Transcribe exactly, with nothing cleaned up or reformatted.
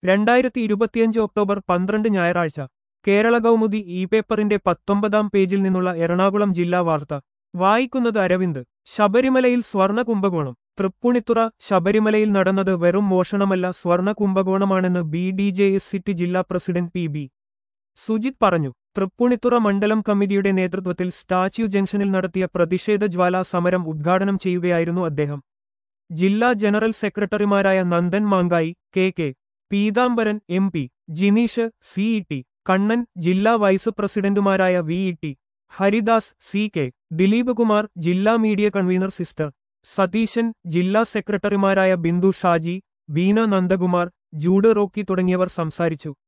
രണ്ടായിരത്തി ഇരുപത്തിയഞ്ച് ഒക്ടോബർ പന്ത്രണ്ട് ഞായറാഴ്ച കേരള കൗമുദി ഇ പേപ്പറിന്റെ പത്തൊമ്പതാം പേജിൽ നിന്നുള്ള എറണാകുളം ജില്ലാ വാർത്ത വായിക്കുന്നത് അരവിന്ദ്. ശബരിമലയിൽ സ്വർണ്ണ കുംഭകോണം. തൃപ്പൂണിത്തുറ. ശബരിമലയിൽ നടന്നത് വെറും മോഷണമല്ല, സ്വർണ്ണ കുംഭകോണമാണെന്ന് B D J S city ജില്ലാ പ്രസിഡന്റ് പി ബി സുജിത് പറഞ്ഞു. തൃപ്പൂണിത്തുറ മണ്ഡലം കമ്മിറ്റിയുടെ നേതൃത്വത്തിൽ സ്റ്റാച്യു ജംഗ്ഷനിൽ നടത്തിയ പ്രതിഷേധ ജ്വാലാ സമരം ഉദ്ഘാടനം ചെയ്യുകയായിരുന്നു അദ്ദേഹം. ജില്ലാ ജനറൽ സെക്രട്ടറിമാരായ Nandan Mankai, K K Peethambaran, M P Jineesh, C E T Kannan, ജില്ലാ വൈസ് പ്രസിഡന്റുമാരായ V E T Haridas, C K Dileep Kumar, ജില്ലാ മീഡിയ കൺവീനർ സിസ്റ്റർ സതീശൻ, ജില്ലാ സെക്രട്ടറിമാരായ ബിന്ദു ഷാജി, ബീന നന്ദകുമാർ, ജൂഡ് റോക്കി തുടങ്ങിയവർ സംസാരിച്ചു.